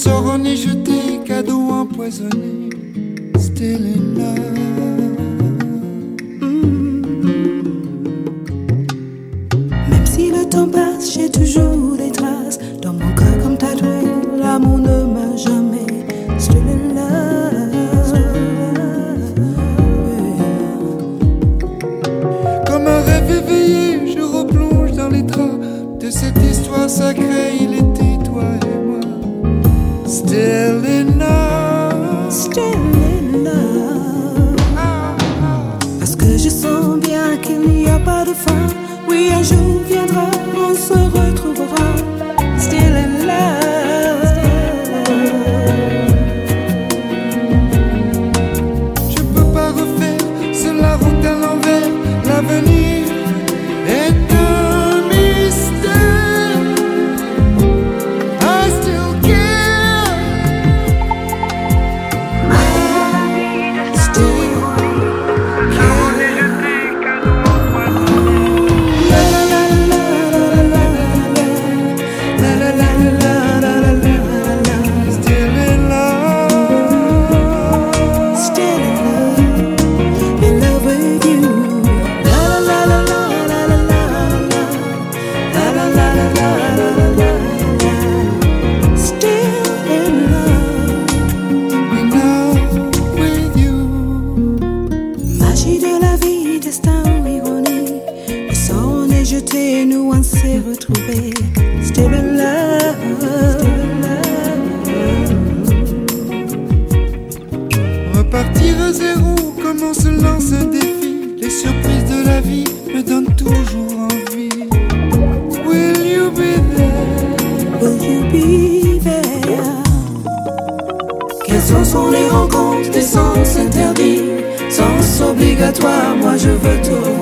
sort en est jeté, cadeau empoisonné, still in love. Même si le temps passe, j'ai toujours des traces dans mon cœur comme tatoué. L'amour ne m'a jamais still in love. Comme un rêve éveillé, je replonge dans les draps de cette histoire sacrée. Il était toi et moi, still in love, Still in love. Parce que je sens bien qu'il n'y a pas de fin. Oui, un jour viendra, on se retrouvera. Still in love. Je peux pas refaire, c'est la route à l'envers. L'avenir est un mystère. I still care. I still still in love. Still in love with you. La la la la la la la la la la la la la. Still in love with you. Magie de la vie, destin ou ironie. Le sang est jeté, nous on s'est retrouvés. Still in love. Repartir à zéro, comme on se lance un défi. Les surprises de la vie me donnent toujours envie. Will you be there? Will you be there? Quelles sont les rencontres, des sens interdits, sens obligatoire, moi je veux tout.